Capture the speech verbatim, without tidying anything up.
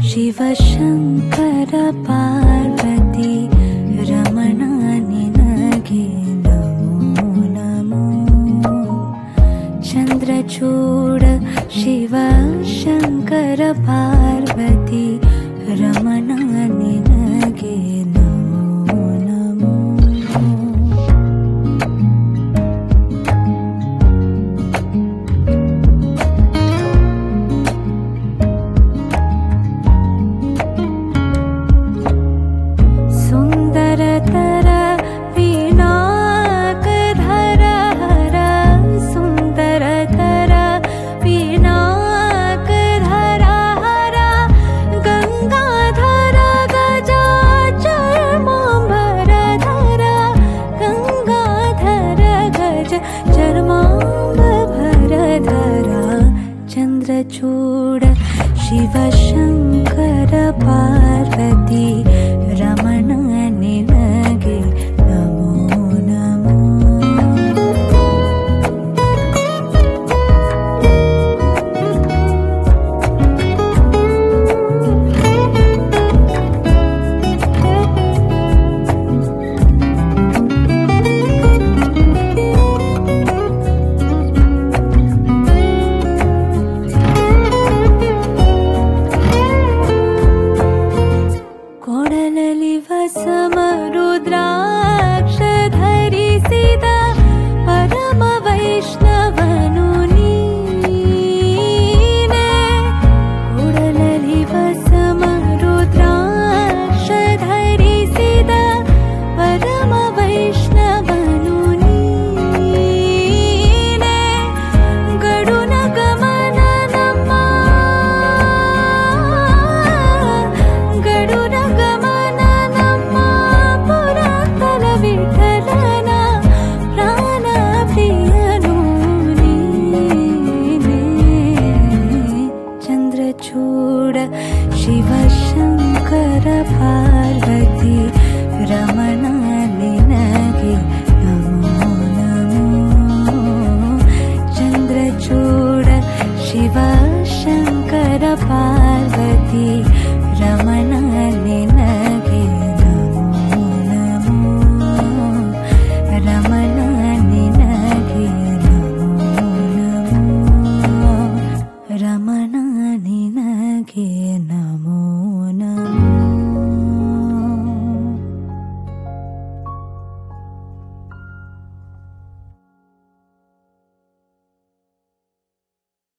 ಶಿವಶಂಕರ ಪಾರ್ವತಿ ರಮಣ ನಿನಗೆ ನಮೋ ನಮೋ. ಚಂದ್ರಚೂಡ ಶಿವಶಂಕರ ಪಾರ್ವತಿ ರಮಣ ನಿನಗೆ ನಮೋ ನಮೋ. ಸುಂದರತರ ಪಿನಾಕಧರ ಹರ ಸುಂದರತರ ಪಿನಾಕಧರ ಹರ ಗಂಗಾಧರ ಗಜ ಚರ್ಮಾಂಬರಧರ ಗಂಗಾಧರ ಗಜ ಚರ್ಮಾಂಬರಧರ. ಚಂದ್ರಚೂಡ ಶಿವಶಂಕರ ಪಾರ್ವತಿ ರಮಣ ನಿನಗೆ ನಮೋ ನಮೋ. ಕೊಡಲಲಿ ವಸಮರುದ್ರಾಕ್ಷ ಧರಿಸಿದ ಪರಮ ವೈಷ್ಣವನು ನೀನೆ. ಕೊಡಲಲಿ ವಸಮರುದ್ರಾಕ್ಷ ಧರಿಸಿದ ಪರಮ ವೈಷ್ಣವನು ನೀನೆ. ಗಡುನ ಗಮನ ನಮ್ಮ ಗಡುನ ಗಮನ ನಮ್ಮ ಪುರಂದರ ವಿಠಲನ ಪ್ರಾಣ ಪ್ರಿಯನು ನೀನೆ. ಚಂದ್ರಚೂಡ ಶಿವಶಂಕರ ಪಾರ್ವತಿ ರಮಣ ನಿನಗೆ ನಮೋ ನಮೋ. ಚಂದ್ರಚೂಡ ಶಿವಶಂಕರ ಪಾರ್ವತಿ ರಮಣ ನಿನಗೆ ನಮೋ ನಮೋ. ರಮಣ ನಿನಗೆ ನಮೋ ನಮೋ. ರಮಣ ನಿನಗೆ ನಮೋ.